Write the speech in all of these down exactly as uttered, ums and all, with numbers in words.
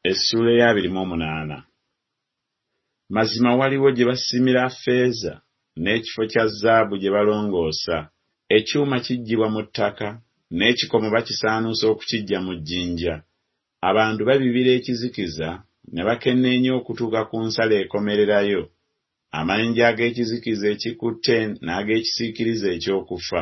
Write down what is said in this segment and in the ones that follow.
Essula ya abiri mu munaana. Mazima waliwo gye basimira ffeeza n'ekifo kya zaabu gye balongoosa. Ekyuma kijjibwa mu ttaka n'ekikomo bakisaanuusa okukiggya mu jjinja. Abantu babibira ekizikiza ne bakenneenya okutuuka ku nsalo ekomererayo. Amayinja ag'ekizikiza ekikutte n'ag'ekisiikirize eky'okufa.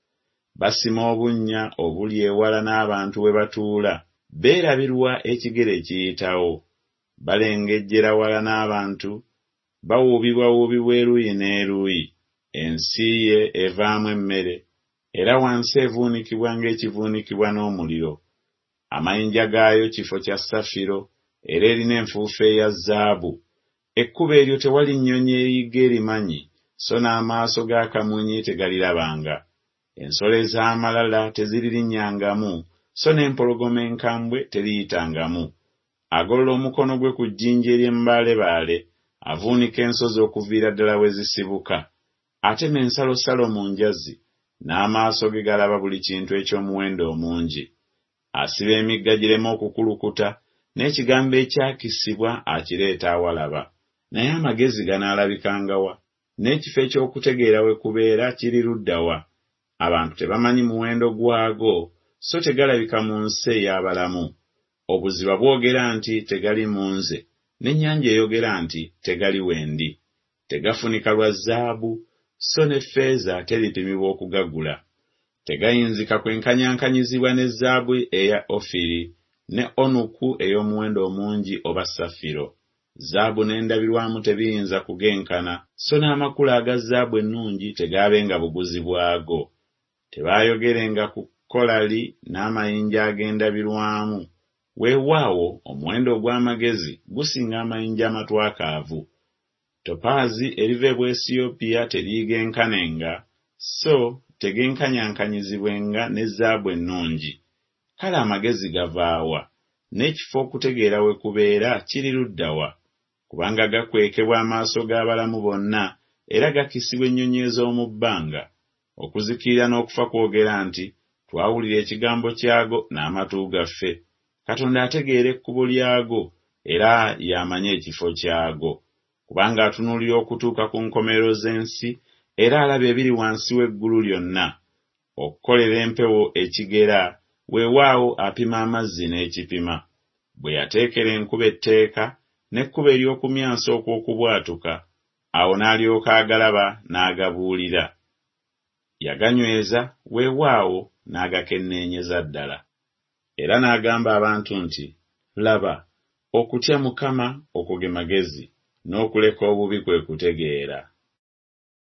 Basima obunnya obuli ewala n'abantu we batuula. Beerabirwa ekigere ekiyitawo. Balengejjera wala n'abantu. Bawuubibwawuubibwa eruuyi n'eruuyi. Ensi ye evaamu emmere, era wansi evuunikibwa ng'ekivuunikibwa n'omuliro. Amayinja gaayo kifo kya safiro, era erina enfuufu eya zaabu. Ekkubo eryo tewali nnyonyi eriyigga erimanyi, so n'amaaso g'akamunyi tegalirabanga. Ensolo ez'amalala teziririnnyangamu, so n'empologoma enkambwe teriyitangamu. Agolola omukono gwe ku jjinja ery'embaalebaale, avuunika ensozi okuviira ddala we zisibuka. Atema ensalosalo mu njazi, n'amaaso ge galaba buli kintu eky'omuwendo omungi. Asiba emigga girema okukulukuta, n'ekigambo ekyakisibwa akireeta awalaba. Naye amagezi ganaalabikanga wa? N'ekifo eky'okutegeera we kubeera kiri ludda wa? Abantu tebamanyi muwendo gwago, so tegalabika mu nsi ey'abalamu. Obuziba bwogera nti tegali mu nze, n'ennyanja eyogera nti tegali wendi. Tegafunika lwa zaabu, so ne ffeeza teripimibwa okugagula. Tegayinzika kwenkanyankanyizibwa ne zaabu eya Ofiri, ne onuku ey'omuwendo omungi oba safiro. Zaabu n'endabirwamu tebiyinza kugenkana, so n'amakula aga zaabu ennungi tegaabenga buguzi bwago. Tebaayogerenga ku kolali n'amayinja ag'endabirwamu. Weewaawo omuwendo ogw'amagezi gusinga amayinja amatwakaavu. Topaazi eriva e Bwesiyopya teriigenkanenga, so tegenkanyankanyizibwenga ne zaabu ennungi. Kale amagezi gavaawa, n'ekifo okutegeera we kubeera kiri ludda wa? Kubanga gakwekebwa amaaso g'abalamu bonna, era gakisibwa ennyonyi ez'omu bbanga. Okuzikirira n'okufa kwogera nti, twawulira ekigambo kyago n'amatu gaffe. Katonda ategeera ekkubo lyago, era y'amanyi ekifo kyago. Kubanga atunuulira okutuuka ku nkomerero z'ensi, era alaba ebiri wansi w'eggulu lyonna. Okukolera empewo ekigera, weewaawo apima amazzi n'ekipima. Bwe yateekera enkuba etteeka, n'ekkuba ery'okumyansa okw'okubwatuka, awo n'alyoka agalaba n'agabuulira. Yaganyweza, weewaawo n'agakenneenyeza ddala. Era n'agamba abantu nti, laba, okutya Mukama okwo ge magezi, n'okuleka obubi kwe kutegeera.